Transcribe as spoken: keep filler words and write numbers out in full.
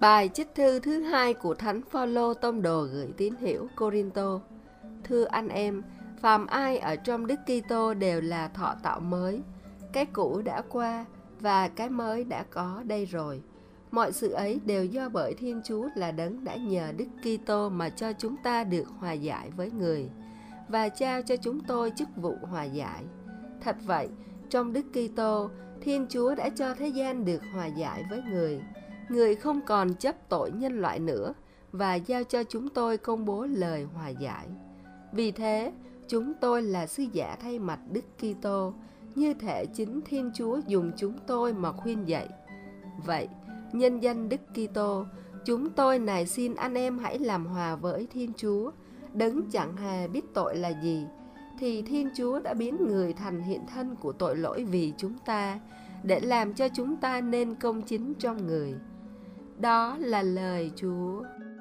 Bài trích thư thứ hai của Thánh Phaolô tông đồ gửi tín hữu Cô-rinh-tô. Thưa anh em, phàm ai ở trong Đức Kitô đều là thọ tạo mới. Cái cũ đã qua và cái mới đã có đây rồi. Mọi sự ấy đều do bởi Thiên Chúa là Đấng đã nhờ Đức Kitô mà cho chúng ta được hòa giải với người và trao cho chúng tôi chức vụ hòa giải. Thật vậy, trong Đức Kitô, Thiên Chúa đã cho thế gian được hòa giải với người. Người không còn chấp tội nhân loại nữa và giao cho chúng tôi công bố lời hòa giải. Vì thế, chúng tôi là sứ giả thay mặt Đức Kitô, như thể chính Thiên Chúa dùng chúng tôi mà khuyên dạy. Vậy, nhân danh Đức Kitô, chúng tôi nài xin anh em hãy làm hòa với Thiên Chúa, Đấng chẳng hề biết tội là gì, thì Thiên Chúa đã biến người thành hiện thân của tội lỗi vì chúng ta, để làm cho chúng ta nên công chính trong người. Đó là lời Chúa.